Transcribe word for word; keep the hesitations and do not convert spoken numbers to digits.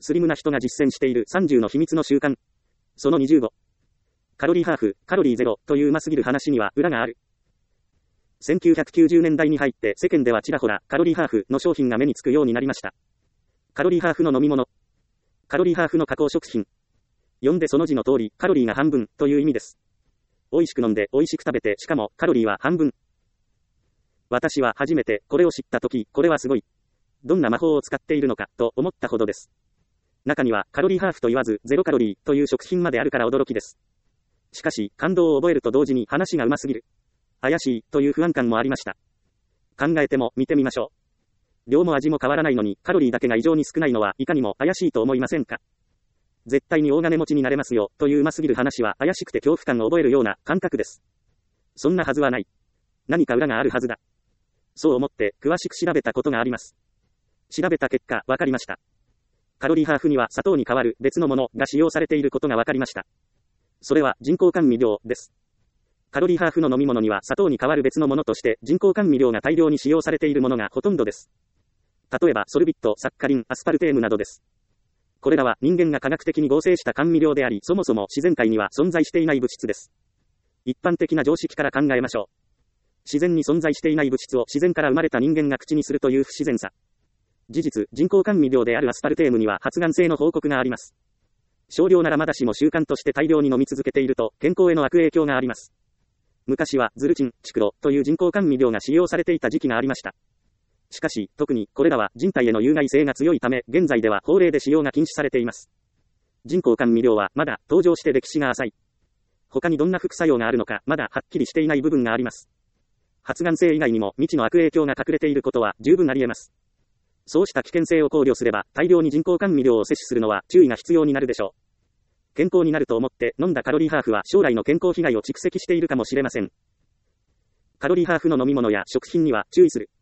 スリムな人が実践しているさんじゅうの秘密の習慣。そのにじゅうご。カロリーハーフ、カロリーゼロといううますぎる話には裏がある。せんきゅうひゃくきゅうじゅうねんだいに入って世間ではちらほらカロリーハーフの商品が目につくようになりました。カロリーハーフの飲み物。カロリーハーフの加工食品。読んでその字の通り、カロリーが半分という意味です。美味しく飲んで美味しく食べて、しかもカロリーは半分。私は初めてこれを知ったとき、これはすごい。どんな魔法を使っているのかと思ったほどです。中にはカロリーハーフと言わずゼロカロリーという食品まであるから驚きです。しかし感動を覚えると同時に話がうますぎる。怪しいという不安感もありました。考えても見てみましょう。量も味も変わらないのにカロリーだけが異常に少ないのはいかにも怪しいと思いませんか。絶対に大金持ちになれますよといううますぎる話は怪しくて恐怖感を覚えるような感覚です。そんなはずはない。何か裏があるはずだ。そう思って詳しく調べたことがあります。調べた結果わかりました。カロリーハーフには砂糖に代わる別のものが使用されていることが分かりました。それは人工甘味料です。カロリーハーフの飲み物には砂糖に代わる別のものとして人工甘味料が大量に使用されているものがほとんどです。例えばソルビット、サッカリン、アスパルテームなどです。これらは人間が科学的に合成した甘味料であり、そもそも自然界には存在していない物質です。一般的な常識から考えましょう。自然に存在していない物質を自然から生まれた人間が口にするという不自然さ。事実、人工甘味料であるアスパルテームには発がん性の報告があります。少量ならまだしも習慣として大量に飲み続けていると健康への悪影響があります。昔はズルチン、チクロという人工甘味料が使用されていた時期がありました。しかし、特にこれらは人体への有害性が強いため、現在では法令で使用が禁止されています。人工甘味料はまだ登場して歴史が浅い。他にどんな副作用があるのかまだはっきりしていない部分があります。発がん性以外にも未知の悪影響が隠れていることは十分あり得ます。そうした危険性を考慮すれば、大量に人工甘味料を摂取するのは注意が必要になるでしょう。健康になると思って飲んだカロリーハーフは将来の健康被害を蓄積しているかもしれません。カロリーハーフの飲み物や食品には注意する。